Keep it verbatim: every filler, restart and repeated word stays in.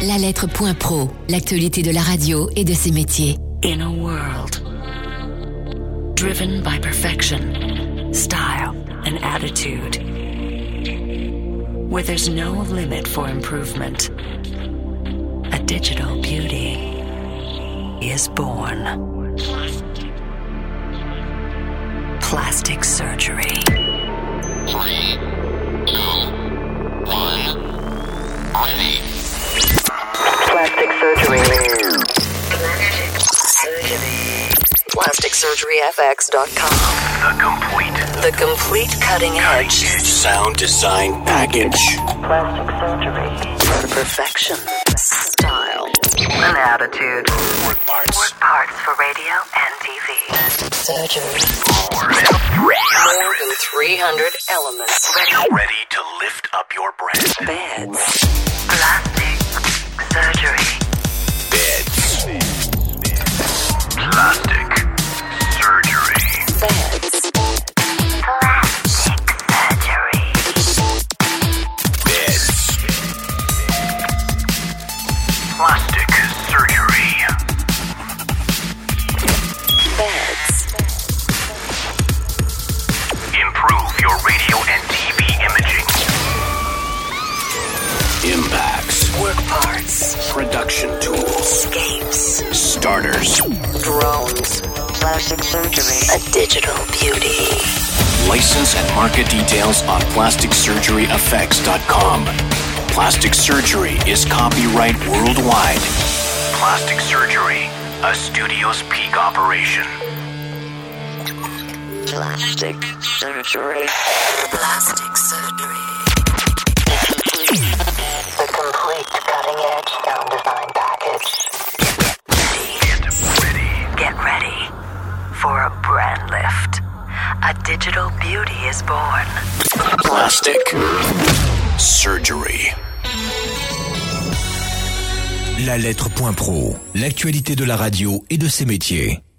La lettre point pro, l'actualité de la radio et de ses métiers. In a world driven by perfection, style, and attitude, where there's no limit for improvement, a digital beauty is born. Plastic surgery. Three, two, one, ready. Plastic surgery. Plastic surgery. plastic surgery f x dot com. The complete. The complete cutting edge Sound design package. plastic surgery. Perfection, style, and attitude. Work parts. Work parts for radio and T V. Surgery. More More than three hundred elements. Ready. ready to lift up your brand. Beds. Plastic surgery. Beds. Plastic surgery. Beds. Plastic surgery. Beds. Plastic surgery. Beds. Improve your radio and T V imaging. Impacts. Work parts. Production tools. Games. Starters. Drones. Plastic surgery. A digital beauty. License and market details on plastic surgery effects dot com. Plastic surgery is copyright worldwide. Plastic surgery, a studio's peak operation. Plastic surgery. Plastic surgery. The complete cutting-edge sound design package. Get ready. Get ready for a brand lift. A digital beauty is born. Plastic surgery. La lettre point pro, l'actualité de la radio et de ses métiers.